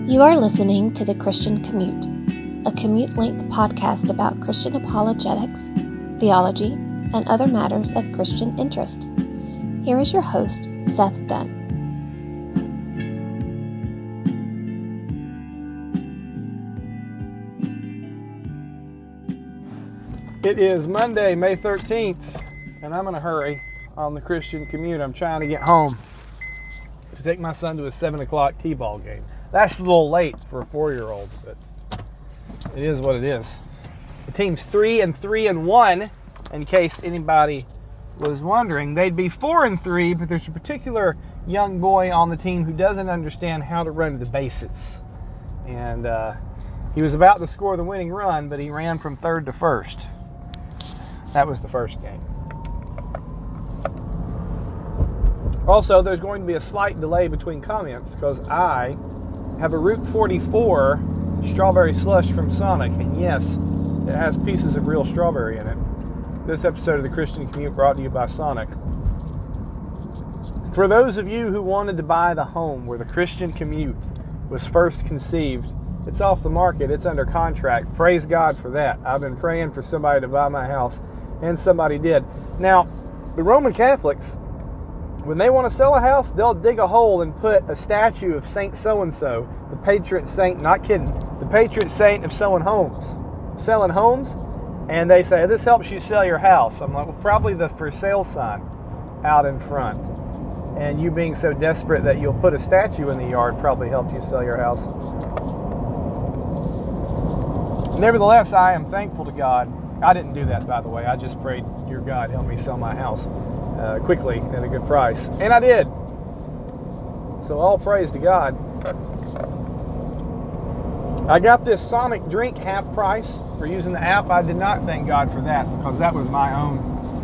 You are listening to The Christian Commute, a commute-length podcast about Christian apologetics, theology, and other matters of Christian interest. Here is your host, Seth Dunn. It is Monday, May 13th, and I'm in a hurry on The Christian Commute. I'm trying to get home to take my son to a 7 o'clock t-ball game. That's a little late for a 4-year-old, but it is what it is. The team's 3-3-1, in case anybody was wondering. They'd be 4-3, but there's a particular young boy on the team who doesn't understand how to run the bases. And he was about to score the winning run, but he ran from third to first. That was the first game. Also, there's going to be a slight delay between comments because I have a Route 44 strawberry slush from Sonic, and yes, it has pieces of real strawberry in it. This episode of The Christian Commute brought to you by Sonic. For those of you who wanted to buy the home where The Christian Commute was first conceived, it's off the market, it's under contract. Praise God for that. I've been praying for somebody to buy my house, and somebody did. Now, the Roman Catholics, when they want to sell a house, they'll dig a hole and put a statue of Saint so-and-so, the patron saint, not kidding, the patron saint of selling homes, and they say, this helps you sell your house. I'm like, well, probably the for sale sign out in front. And you being so desperate that you'll put a statue in the yard probably helped you sell your house. Nevertheless, I am thankful to God. I didn't do that, by the way. I just prayed, dear God, help me sell my house quickly at a good price. And I did. So all praise to God. I got this Sonic drink half price for using the app. I did not thank God for that because that was my own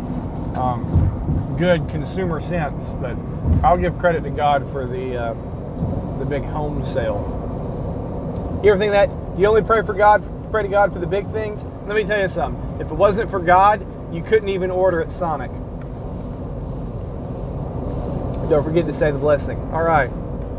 good consumer sense. But I'll give credit to God for the big home sale. You ever think that? You only pray to God for the big things? Let me tell you something. If it wasn't for God, you couldn't even order at Sonic. Don't forget to say the blessing. All right.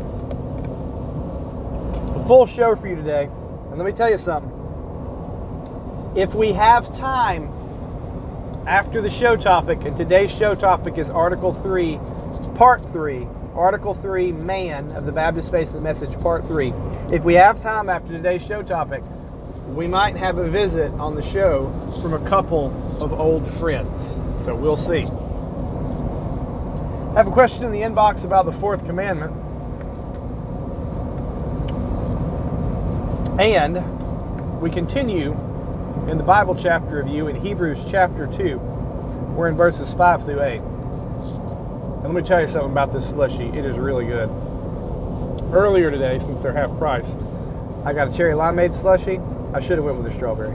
A full show for you today. And let me tell you something. If we have time after the show topic, and today's show topic is Article 3, Part 3, Article 3, Man of the Baptist Face of the Message, Part 3. If we have time after today's show topic, we might have a visit on the show from a couple of old friends. So we'll see. I have a question in the inbox about the fourth commandment. And we continue in the Bible chapter review in Hebrews chapter 2. We're in verses 5 through 8. And let me tell you something about this slushie. It is really good. Earlier today, since they're half price, I got a cherry limeade slushie. I should have went with a strawberry.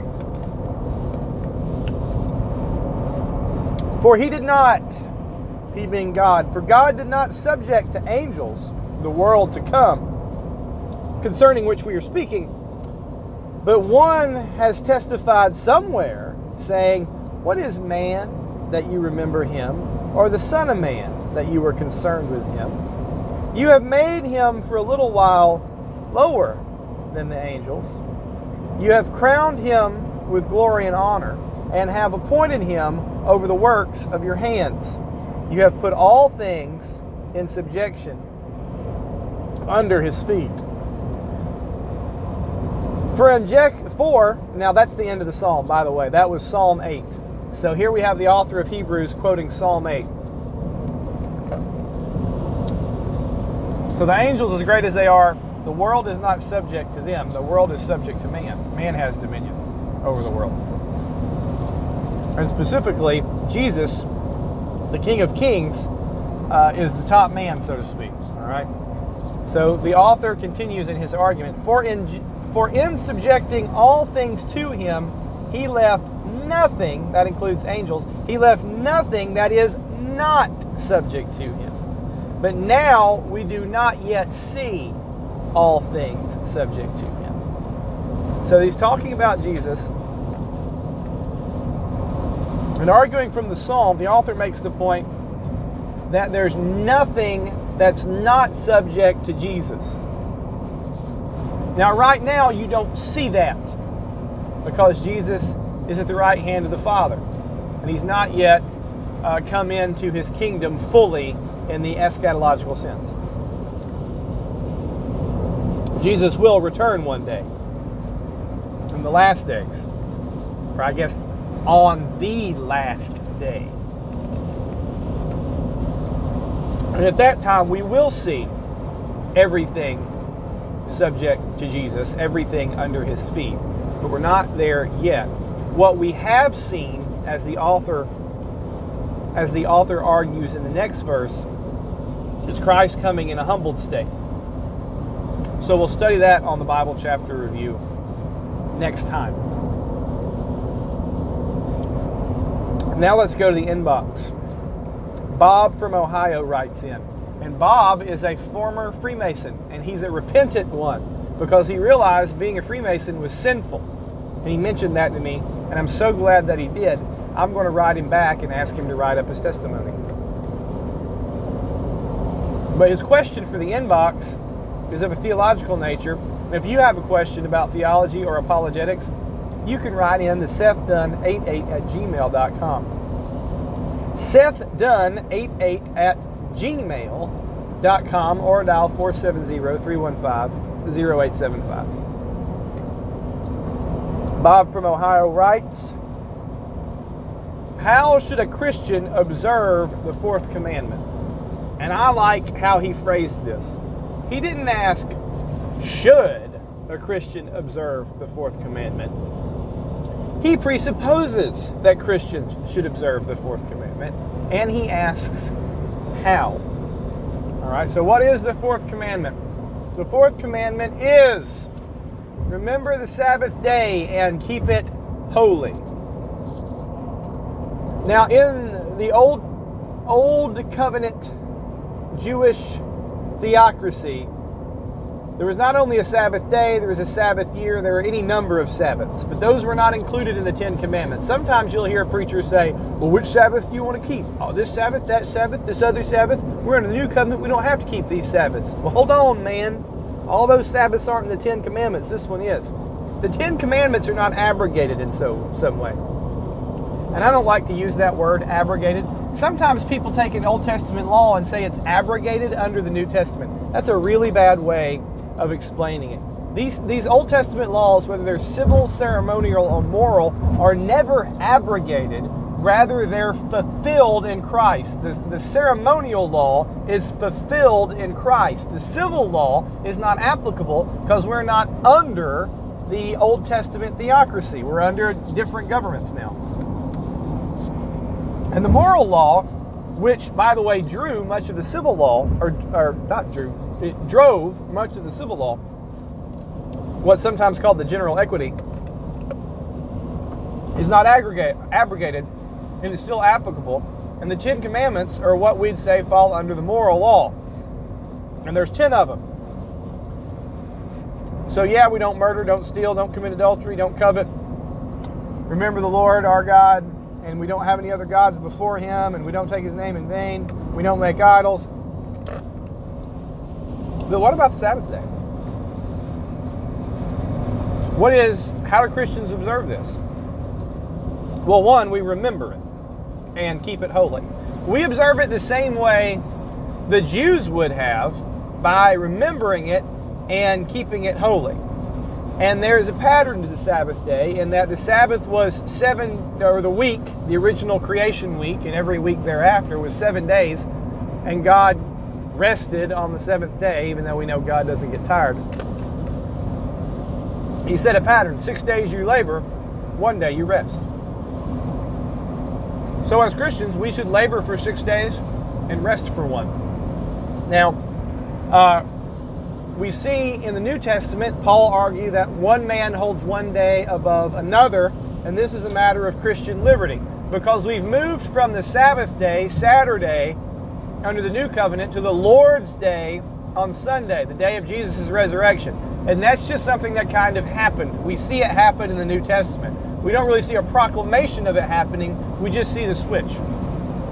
For he did not, he being God, for God did not subject to angels the world to come, concerning which we are speaking, but one has testified somewhere, saying, what is man that you remember him, or the son of man that you were concerned with him? You have made him for a little while lower than the angels. You have crowned him with glory and honor, and have appointed him over the works of your hands. You have put all things in subjection under his feet. For, now that's the end of the psalm, by the way. That was Psalm 8. So here we have the author of Hebrews quoting Psalm 8. So the angels, as great as they are, the world is not subject to them. The world is subject to man. Man has dominion over the world. And specifically, Jesus, the King of Kings, is the top man, so to speak. All right. So the author continues in his argument. For in subjecting all things to him, he left nothing, that includes angels, he left nothing that is not subject to him. But now we do not yet see all things subject to him. So he's talking about Jesus. And arguing from the psalm, the author makes the point that there's nothing that's not subject to Jesus. Now, right now, you don't see that because Jesus is at the right hand of the Father. And He's not yet come into His kingdom fully in the eschatological sense. Jesus will return one day in the last days, or I guess on the last day. And at that time, we will see everything subject to Jesus, everything under His feet. But we're not there yet. What we have seen, as the author argues in the next verse, is Christ coming in a humbled state. So we'll study that on the Bible chapter review next time. Now let's go to the inbox. Bob from Ohio writes in. And Bob is a former Freemason, and he's a repentant one because he realized being a Freemason was sinful. And he mentioned that to me, and I'm so glad that he did. I'm going to write him back and ask him to write up his testimony. But his question for the inbox is of a theological nature. If you have a question about theology or apologetics, you can write in to SethDunn88@gmail.com. SethDunn88@gmail.com, or dial 470-315-0875. Bob from Ohio writes, how should a Christian observe the fourth commandment? And I like how he phrased this. He didn't ask, should a Christian observe the fourth commandment? He presupposes that Christians should observe the fourth commandment, and he asks, how? All right, so what is the fourth commandment? The fourth commandment is, remember the Sabbath day and keep it holy. Now, in the old covenant Jewish theocracy, there was not only a Sabbath day, there was a Sabbath year, there were any number of Sabbaths, but those were not included in the Ten Commandments. Sometimes you'll hear a preacher say, well, which Sabbath do you want to keep? Oh, this Sabbath, that Sabbath, this other Sabbath. We're in the New Covenant, we don't have to keep these Sabbaths. Well, hold on, man. All those Sabbaths aren't in the Ten Commandments. This one is. The Ten Commandments are not abrogated in some way. And I don't like to use that word, abrogated. Sometimes people take an Old Testament law and say it's abrogated under the New Testament. That's a really bad way of explaining it. These Old Testament laws, whether they're civil, ceremonial, or moral, are never abrogated. Rather, they're fulfilled in Christ. The ceremonial law is fulfilled in Christ. The civil law is not applicable because we're not under the Old Testament theocracy. We're under different governments now. And the moral law, which, by the way, drew much of the civil law, it drove much of the civil law, what's sometimes called the general equity, is not abrogated, and is still applicable. And the 10 Commandments are what we'd say fall under the moral law. And there's 10 of them. So yeah, we don't murder, don't steal, don't commit adultery, don't covet. Remember the Lord our God, and we don't have any other gods before Him, and we don't take His name in vain. We don't make idols. But what about the Sabbath day? How do Christians observe this? Well, one, we remember it and keep it holy. We observe it the same way the Jews would have, by remembering it and keeping it holy. And there's a pattern to the Sabbath day in that the Sabbath was the week, the original creation week, and every week thereafter was 7 days, and God rested on the seventh day, even though we know God doesn't get tired. He set a pattern: 6 days you labor, 1 day you rest. So as Christians, we should labor for 6 days and rest for 1. Now, we see in the New Testament, Paul argued that one man holds 1 day above another, and this is a matter of Christian liberty, because we've moved from the Sabbath day, Saturday, under the New Covenant, to the Lord's Day on Sunday, the day of Jesus' resurrection. And that's just something that kind of happened. We see it happen in the New Testament. We don't really see a proclamation of it happening, we just see the switch.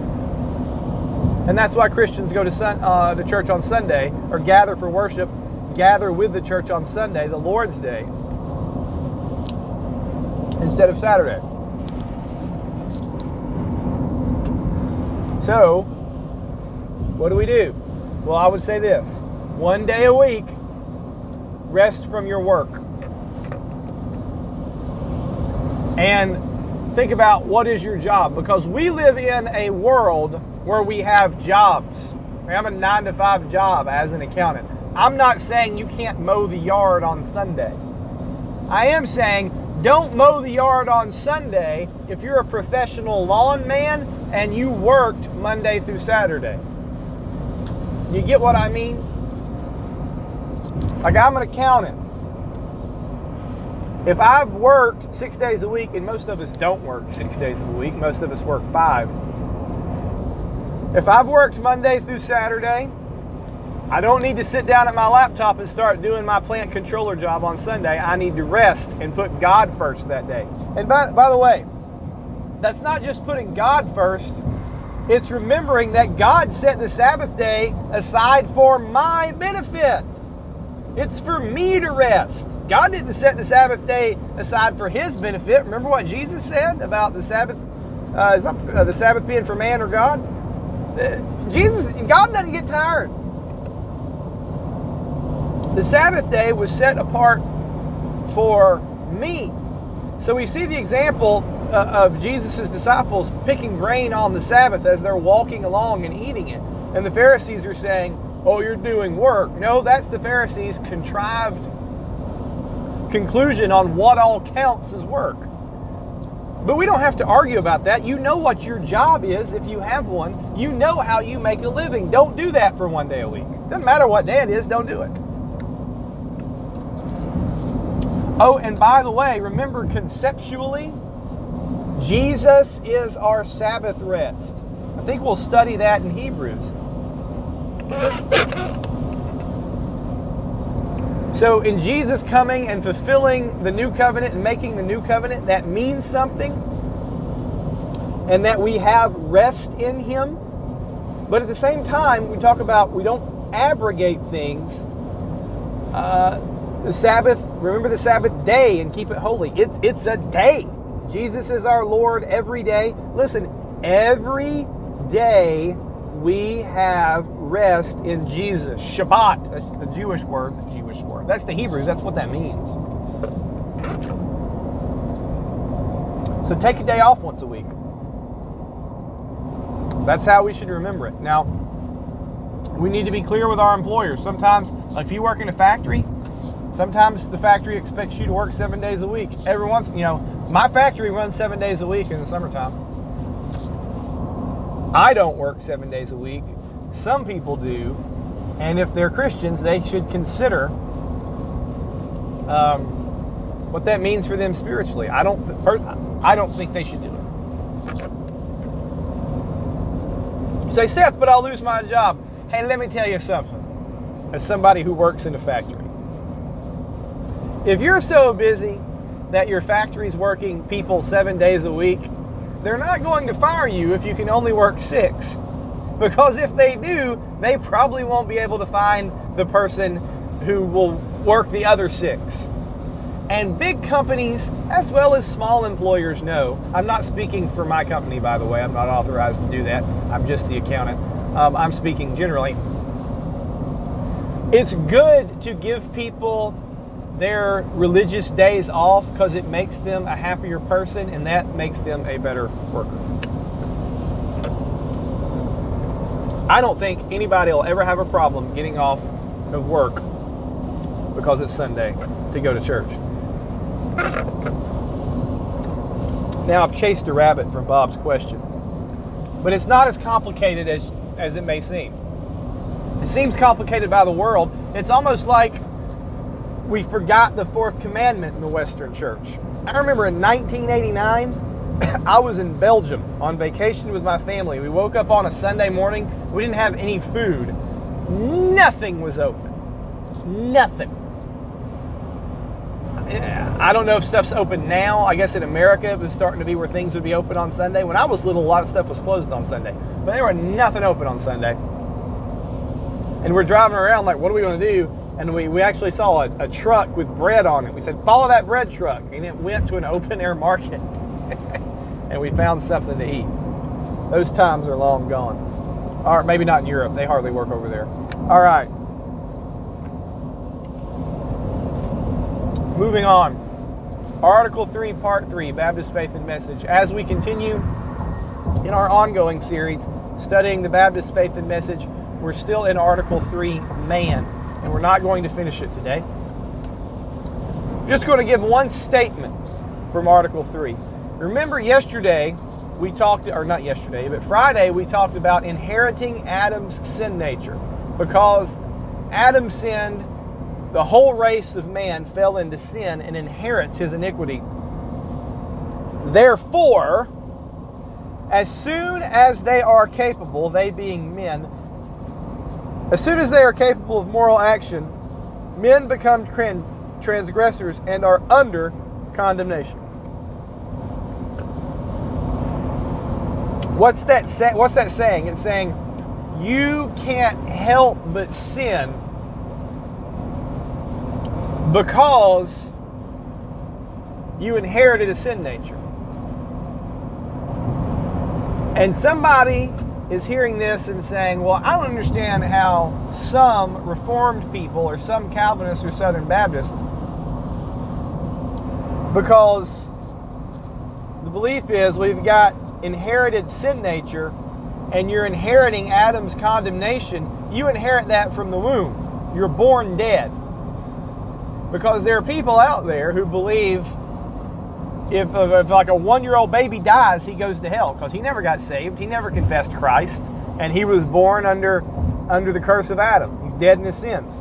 And that's why Christians go to church on Sunday, or gather for worship, gather with the church on Sunday, the Lord's Day, instead of Saturday. So, what do we do? Well, I would say this. 1 day a week, rest from your work. And think about what is your job, because we live in a world where we have jobs. I have a 9-to-5 job as an accountant. I'm not saying you can't mow the yard on Sunday. I am saying don't mow the yard on Sunday if you're a professional lawn man and you worked Monday through Saturday. You get what I mean? Like, I'm an accountant. If I've worked 6 days a week, and most of us don't work 6 days a week, most of us work 5. If I've worked Monday through Saturday, I don't need to sit down at my laptop and start doing my plant controller job on Sunday. I need to rest and put God first that day. And by the way, that's not just putting God first. It's remembering that God set the Sabbath day aside for my benefit. It's for me to rest. God didn't set the Sabbath day aside for his benefit. Remember what Jesus said about the Sabbath? Is not the Sabbath being for man or God? God doesn't get tired. The Sabbath day was set apart for me. So we see the example of Jesus' disciples picking grain on the Sabbath as they're walking along and eating it. And the Pharisees are saying, oh, you're doing work. No, that's the Pharisees' contrived conclusion on what all counts as work. But we don't have to argue about that. You know what your job is if you have one. You know how you make a living. Don't do that for 1 day a week. Doesn't matter what day it is, don't do it. Oh, and by the way, remember conceptually, Jesus is our Sabbath rest. I think we'll study that in Hebrews. So in Jesus coming and fulfilling the new covenant and making the new covenant, that means something. And that we have rest in him. But at the same time, we talk about we don't abrogate things. The Sabbath, remember the Sabbath day and keep it holy. It's a day. Jesus is our Lord every day. Listen, every day we have rest in Jesus. Shabbat, that's the Jewish word. That's the Hebrews, that's what that means. So take a day off once a week. That's how we should remember it. Now, we need to be clear with our employers. Sometimes, like if you work in a factory, sometimes the factory expects you to work 7 days a week. Every once, my factory runs 7 days a week in the summertime. I don't work 7 days a week. Some people do. And if they're Christians, they should consider what that means for them spiritually. I don't think they should do it. You say, Seth, but I'll lose my job. Hey, let me tell you something. As somebody who works in a factory. If you're so busy that your factory's working people 7 days a week, they're not going to fire you if you can only work 6. Because if they do, they probably won't be able to find the person who will work the other 6. And big companies, as well as small employers, know. I'm not speaking for my company, by the way. I'm not authorized to do that. I'm just the accountant. I'm speaking generally. It's good to give people their religious days off because it makes them a happier person and that makes them a better worker. I don't think anybody will ever have a problem getting off of work because it's Sunday to go to church. Now, I've chased a rabbit from Bob's question, but it's not as complicated as it may seem. It seems complicated by the world. It's almost like we forgot the 4th commandment in the Western church. I remember in 1989, I was in Belgium on vacation with my family. We woke up on a Sunday morning. We didn't have any food. Nothing was open. Nothing. I don't know if stuff's open now. I guess in America it was starting to be where things would be open on Sunday. When I was little, a lot of stuff was closed on Sunday. But there were nothing open on Sunday. And we're driving around like, what are we going to do? And we actually saw a truck with bread on it. We said, follow that bread truck. And it went to an open-air market. And we found something to eat. Those times are long gone. Or maybe not in Europe. They hardly work over there. All right. Moving on. Article 3, Part 3, Baptist Faith and Message. As we continue in our ongoing series, studying the Baptist Faith and Message, we're still in Article 3, Man. And we're not going to finish it today. Just going to give one statement from Article 3. Remember yesterday, we talked, or not yesterday, but Friday, we talked about inheriting Adam's sin nature. Because Adam sinned, the whole race of man fell into sin and inherits his iniquity. Therefore, as soon as they are capable, they being men, as soon as they are capable of moral action, men become transgressors and are under condemnation. What's that saying? It's saying you can't help but sin because you inherited a sin nature. And somebody is hearing this and saying, well, I don't understand how some Reformed people or some Calvinists or Southern Baptists, because the belief is we've got inherited sin nature and you're inheriting Adam's condemnation. You inherit that from the womb. You're born dead. Because there are people out there who believe if like a 1-year-old baby dies, he goes to hell because he never got saved. He never confessed Christ. And he was born under the curse of Adam. He's dead in his sins.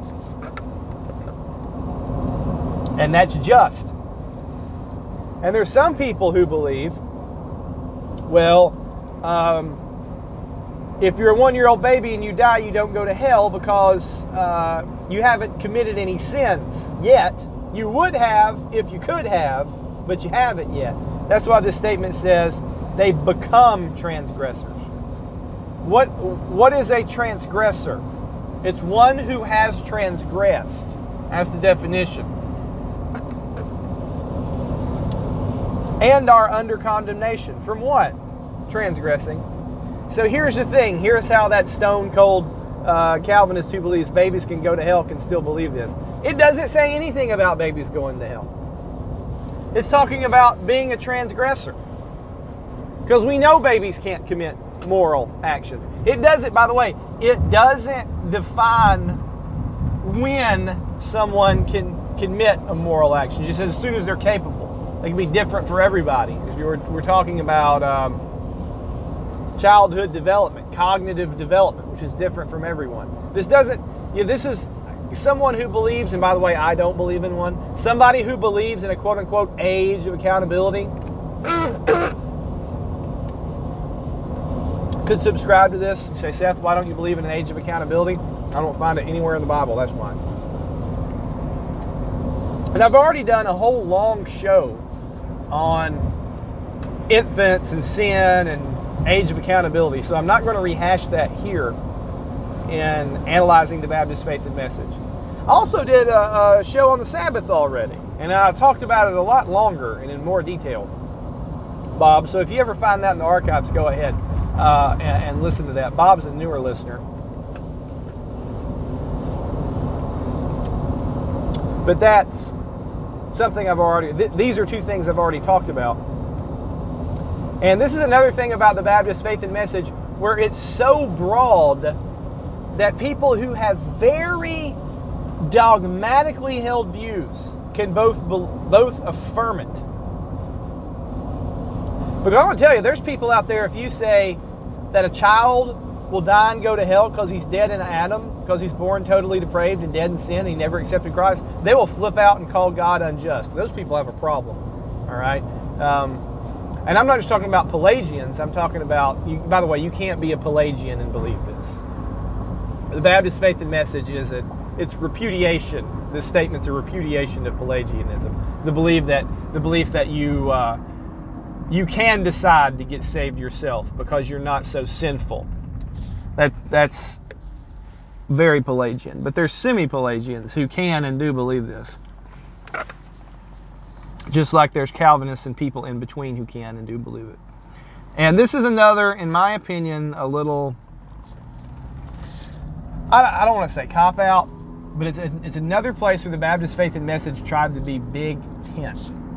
And that's just. And there's some people who believe, well, if you're a 1-year-old baby and you die, you don't go to hell because you haven't committed any sins yet. You would have if you could have, but you haven't yet. That's why this statement says they become transgressors. What is a transgressor? It's one who has transgressed. That's the definition. And are under condemnation. From what? Transgressing. So here's the thing. Here's how that stone-cold Calvinist who believes babies can go to hell can still believe this. It doesn't say anything about babies going to hell. It's talking about being a transgressor. Because we know babies can't commit moral actions. It doesn't, by the way, it doesn't define when someone can commit a moral action. It just says as soon as they're capable. They can be different for everybody. If we're talking about childhood development, cognitive development, which is different from everyone. This doesn't, this is someone who believes, and by the way, I don't believe in one, somebody who believes in a quote-unquote age of accountability could subscribe to this. You say, Seth, why don't you believe in an age of accountability? I don't find it anywhere in the Bible, that's why. And I've already done a whole long show on infants and sin and age of accountability, so I'm not going to rehash that here in analyzing the Baptist Faith and Message. I also did a show on the Sabbath already, and I talked about it a lot longer and in more detail, Bob. So if you ever find that in the archives, go ahead and listen to that. Bob's a newer listener. But that's something I've already, these are two things I've already talked about. And this is another thing about the Baptist Faith and Message where it's so broad that people who have very dogmatically held views can both affirm it. But I want to tell you, there's people out there, if you say that a child will die and go to hell because he's dead in Adam, because he's born totally depraved and dead in sin, and he never accepted Christ, they will flip out and call God unjust. Those people have a problem, all right? And I'm not just talking about Pelagians. I'm talking about, by the way, you can't be a Pelagian and believe this. The Baptist Faith and Message is it's repudiation. This statement's a repudiation of Pelagianism. The belief that you can decide to get saved yourself because you're not so sinful. That's very Pelagian. But there's semi-Pelagians who can and do believe this. Just like there's Calvinists and people in between who can and do believe it. And this is another, in my opinion, a little, I don't want to say cop-out, but it's another place where the Baptist Faith and Message tried to be big tent.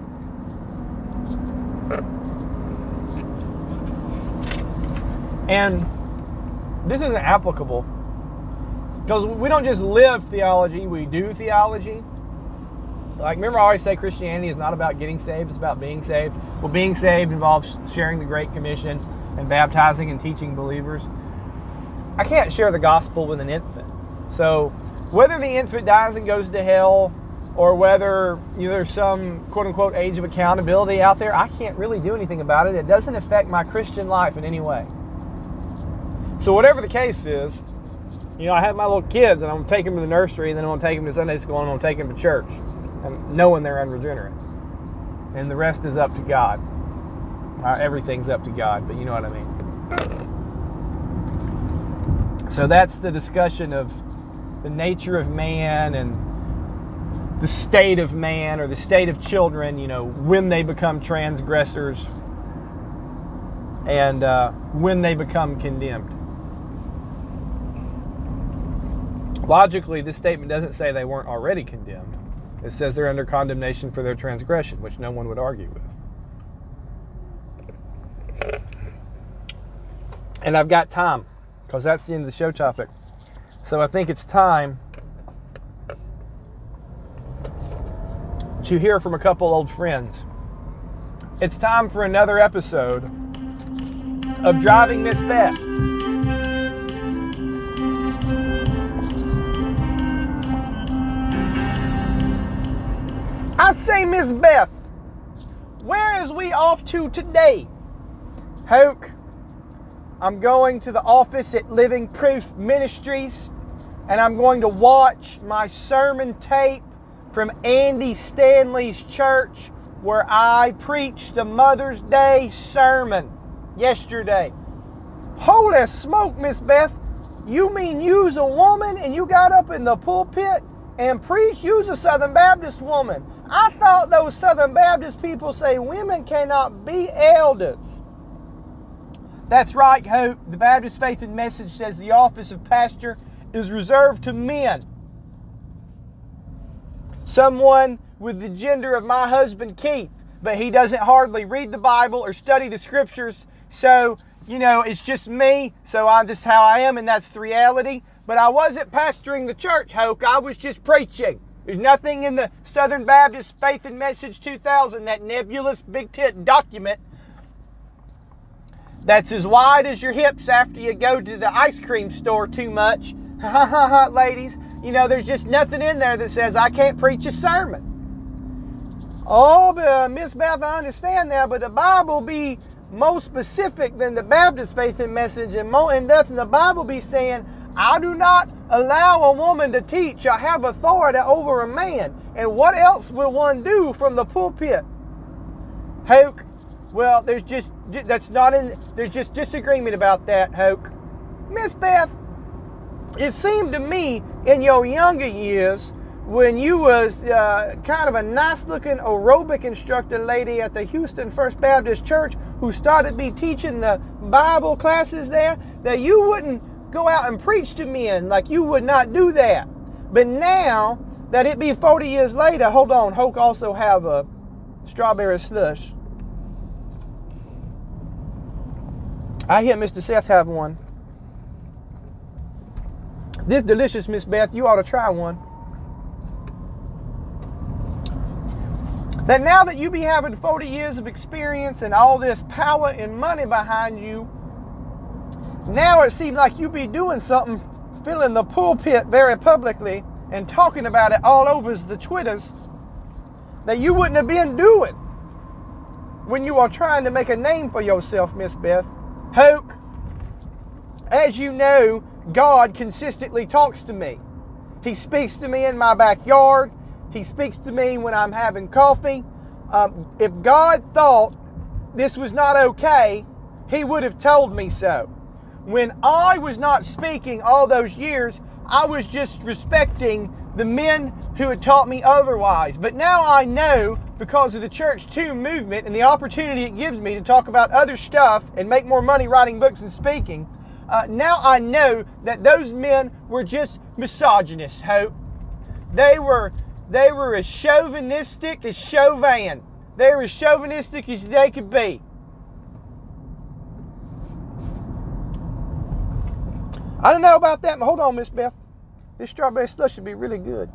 And this isn't applicable because we don't just live theology, we do theology. Like, remember I always say Christianity is not about getting saved, it's about being saved. Well, being saved involves sharing the Great Commission and baptizing and teaching believers. I can't share the gospel with an infant. So whether the infant dies and goes to hell, or whether there's some quote-unquote age of accountability out there, I can't really do anything about it. It doesn't affect my Christian life in any way. So whatever the case is, I have my little kids, and I'm going to take them to the nursery, and then I'm going to take them to Sunday school, and I'm going to take them to church, and knowing they're unregenerate. And the rest is up to God. Everything's up to God, but you know what I mean. So that's the discussion of the nature of man and the state of man, or the state of children, when they become transgressors and when they become condemned. Logically, this statement doesn't say they weren't already condemned. It says they're under condemnation for their transgression, which no one would argue with. And I've got time, because that's the end of the show topic. So I think it's time to hear from a couple old friends. It's time for another episode of Driving Miss Beth. I say, Miss Beth, where is we off to today? Hoke, I'm going to the office at Living Proof Ministries, and I'm going to watch my sermon tape from Andy Stanley's church, where I preached a Mother's Day sermon yesterday. Holy smoke, Miss Beth. You mean you's a woman and you got up in the pulpit and preached? You's a Southern Baptist woman. I thought those Southern Baptist people say women cannot be elders. That's right, Hope. The Baptist Faith and Message says the office of pastor is reserved to men. Someone with the gender of my husband Keith, but he doesn't hardly read the Bible or study the scriptures, so, it's just me, so I'm just how I am, and that's the reality. But I wasn't pastoring the church, Hoke. I was just preaching. There's nothing in the Southern Baptist Faith and Message 2000, that nebulous big tit document, that's as wide as your hips after you go to the ice cream store too much. Ha ha ha, ladies. There's just nothing in there that says I can't preach a sermon. Oh, but Miss Beth, I understand that, but the Bible be more specific than the Baptist Faith and Message, and nothing the Bible be saying, I do not allow a woman to teach. I have authority over a man. And what else will one do from the pulpit? Hoke, well, there's just disagreement about that, Hoke. Miss Beth, it seemed to me in your younger years, when you was kind of a nice-looking aerobic instructor lady at the Houston First Baptist Church who started be teaching the Bible classes there, that you wouldn't go out and preach to men. Like, you would not do that. But now that it be 40 years later, hold on, Hoke also have a strawberry slush. I hear Mr. Seth have one. This delicious, Miss Beth. You ought to try one. That now that you be having 40 years of experience and all this power and money behind you, now it seems like you be doing something, filling the pulpit very publicly and talking about it all over the Twitters, that you wouldn't have been doing when you are trying to make a name for yourself, Miss Beth. Hoke, as you know, God consistently talks to me. He speaks to me in my backyard. He speaks to me when I'm having coffee. If God thought this was not okay, He would have told me so. When I was not speaking all those years, I was just respecting the men who had taught me otherwise. But now I know, because of the Church 2 movement and the opportunity it gives me to talk about other stuff and make more money writing books and speaking, now I know that those men were just misogynists, Hope. They were as chauvinistic as Chauvin. They were as chauvinistic as they could be. I don't know about that, but hold on, Miss Beth. This strawberry slush should be really good.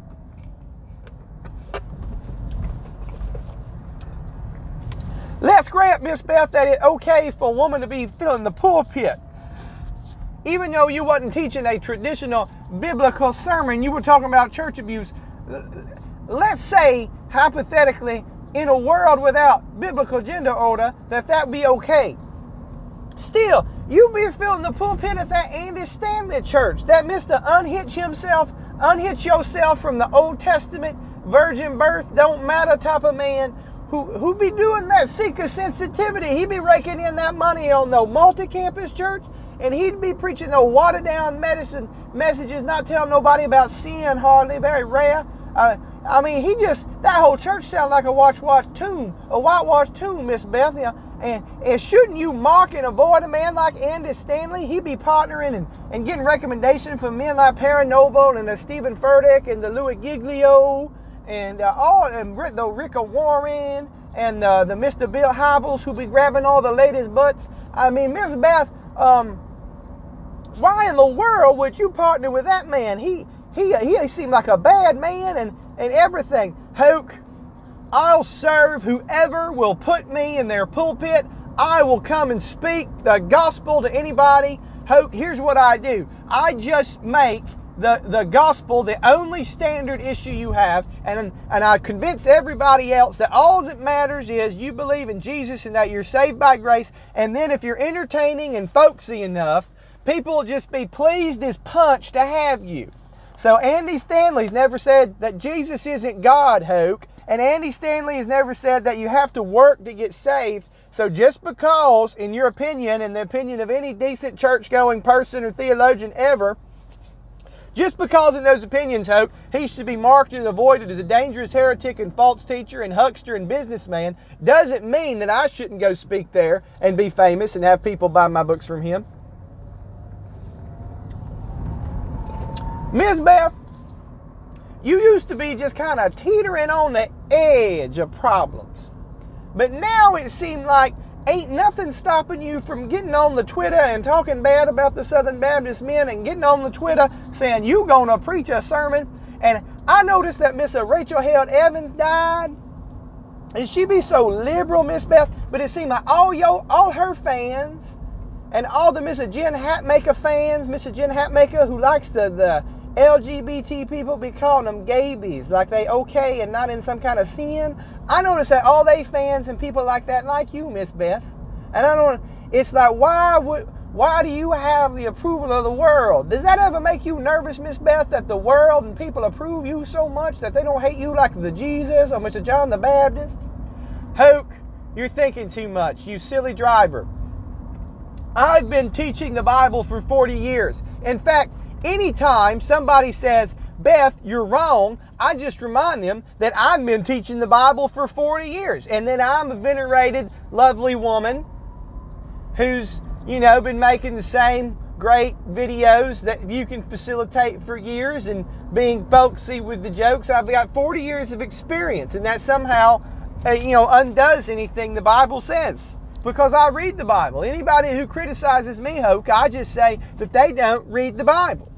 Let's grant, Miss Beth, that it's okay for a woman to be filling the pulpit. Even though you wasn't teaching a traditional biblical sermon, you were talking about church abuse. Let's say, hypothetically, in a world without biblical gender order, that would be okay. Still, you be filling the pulpit at that Andy Stanley church, that Mr. Unhitch yourself from the Old Testament, virgin birth, don't matter type of man, who be doing that seeker sensitivity. He be raking in that money on the multi-campus church, and he'd be preaching no watered down messages, not telling nobody about sin, hardly, very rare. I mean, that whole church sounded like a whitewashed tomb, Miss Beth. And shouldn't you mark and avoid a man like Andy Stanley? He'd be partnering and getting recommendations from men like Perry Noble and the Stephen Furtick and the Louis Giglio and the Ricka Warren and the Mr. Bill Hybels, who be grabbing all the ladies' butts. I mean, Miss Beth, why in the world would you partner with that man? He seemed like a bad man and everything. Hoke, I'll serve whoever will put me in their pulpit. I will come and speak the gospel to anybody. Hoke, here's what I do. I just make the gospel the only standard issue you have, and I convince everybody else that all that matters is you believe in Jesus and that you're saved by grace. And then if you're entertaining and folksy enough, people will just be pleased as punch to have you. So Andy Stanley's never said that Jesus isn't God, Hoke. And Andy Stanley has never said that you have to work to get saved. So just because, in your opinion, and the opinion of any decent church-going person or theologian ever, just because in those opinions, Hope, he should be marked and avoided as a dangerous heretic and false teacher and huckster and businessman, doesn't mean that I shouldn't go speak there and be famous and have people buy my books from him. Ms. Beth, you used to be just kind of teetering on the edge of problems. But now it seems like ain't nothing stopping you from getting on the Twitter and talking bad about the Southern Baptist men and getting on the Twitter saying you gonna preach a sermon. And I noticed that Miss Rachel Held Evans died. And she be so liberal, Miss Beth, but it seemed like all her fans and all the Miss Jen Hatmaker fans, Miss Jen Hatmaker, who likes the LGBT people, be calling them gabies, like they okay and not in some kind of sin. I noticed that all they fans and people like that like you, Miss Beth. And it's like, why do you have the approval of the world? Does that ever make you nervous, Miss Beth, that the world and people approve you so much that they don't hate you like the Jesus or Mr. John the Baptist? Hoke, you're thinking too much, you silly driver. I've been teaching the Bible for 40 years. In fact, anytime somebody says, Beth, you're wrong, I just remind them that I've been teaching the Bible for 40 years. And then I'm a venerated, lovely woman who's, been making the same great videos that you can facilitate for years and being folksy with the jokes. I've got 40 years of experience, and that somehow, undoes anything the Bible says. Because I read the Bible. Anybody who criticizes me, Hoke, I just say that they don't read the Bible.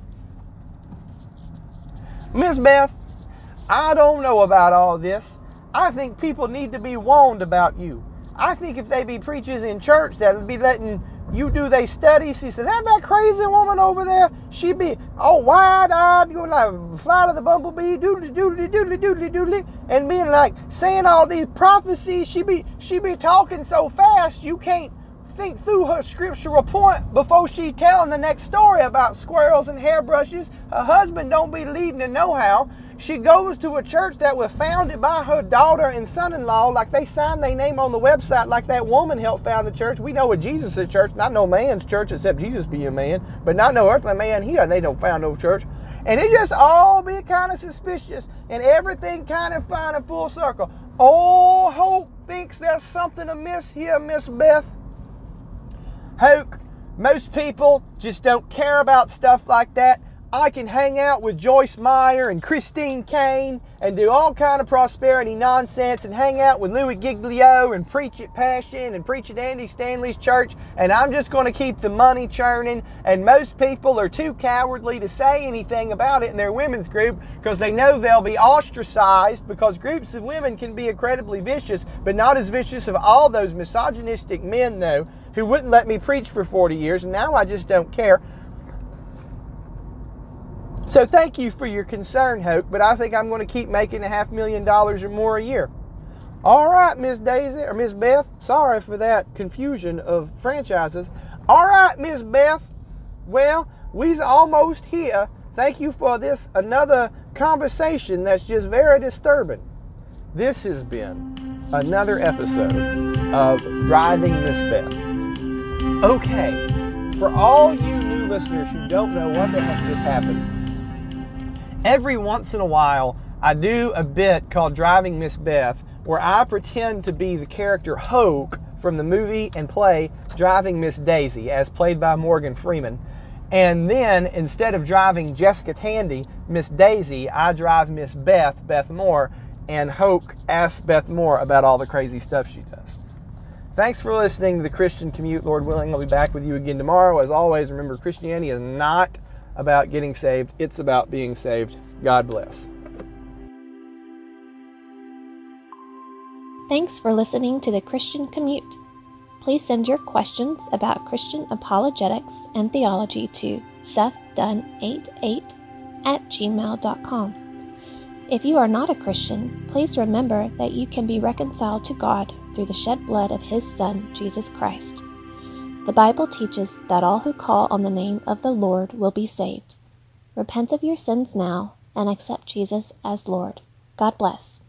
Miss Beth, I don't know about all this. I think people need to be warned about you. I think if they be preachers in church that would be letting you do they studies, she said, that crazy woman over there, she be all wide-eyed, going like fly to the bumblebee, doodly, doodly, doodly, doodly, doodly, and being like saying all these prophecies. She be talking so fast you can't think through her scriptural point before she telling the next story about squirrels and hairbrushes. Her husband don't be leading to know how. She goes to a church that was founded by her daughter and son-in-law, like they signed their name on the website, like that woman helped found the church. We know a Jesus' church, not no man's church, except Jesus be a man, but not no earthly man here, and they don't found no church. And it just all be kind of suspicious and everything kind of find a full circle. Oh, Hoke thinks there's something amiss here, Miss Beth. Hoke, most people just don't care about stuff like that. I can hang out with Joyce Meyer and Christine Kane and do all kind of prosperity nonsense and hang out with Louis Giglio and preach at Passion and preach at Andy Stanley's church, and I'm just going to keep the money churning. And most people are too cowardly to say anything about it in their women's group because they know they'll be ostracized, because groups of women can be incredibly vicious, but not as vicious as all those misogynistic men, though, who wouldn't let me preach for 40 years, and now I just don't care. So thank you for your concern, Hoke, but I think I'm going to keep making $500,000 or more a year. All right, Miss Daisy, or Miss Beth. Sorry for that confusion of franchises. All right, Miss Beth. Well, we's almost here. Thank you for this, another conversation that's just very disturbing. This has been another episode of Driving Miss Beth. Okay, for all you new listeners who don't know what the heck just happened, every once in a while, I do a bit called Driving Miss Beth, where I pretend to be the character Hoke from the movie and play Driving Miss Daisy, as played by Morgan Freeman. And then, instead of driving Jessica Tandy, Miss Daisy, I drive Miss Beth, Beth Moore, and Hoke asks Beth Moore about all the crazy stuff she does. Thanks for listening to The Christian Commute. Lord willing, I'll be back with you again tomorrow. As always, remember, Christianity is not about getting saved. It's about being saved. God bless. Thanks for listening to The Christian Commute. Please send your questions about Christian apologetics and theology to sethdunn88@gmail.com. If you are not a Christian, please remember that you can be reconciled to God through the shed blood of His Son, Jesus Christ. The Bible teaches that all who call on the name of the Lord will be saved. Repent of your sins now and accept Jesus as Lord. God bless.